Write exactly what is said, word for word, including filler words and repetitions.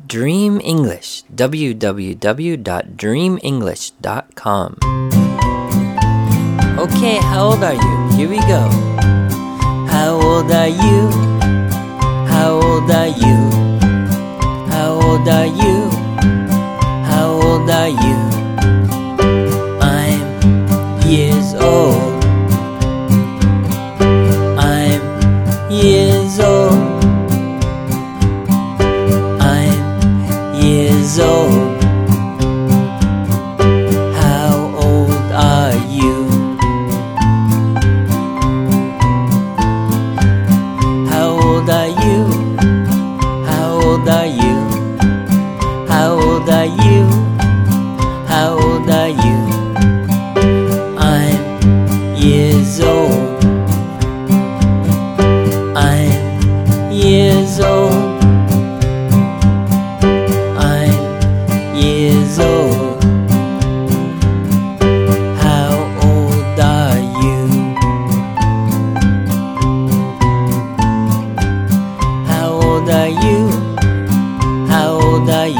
Dream English, w w w dot dream english dot com. Okay, how old are you? Here we go. How old are you? How old are you? How old are you? How old are you? I'm years old. I'm years old. I'm years old. How old are you? How old are you? How old are you? How old are you? How old are you? I'm years old. I'm years old. I'm years old. How old are you? How old are you? How old are you?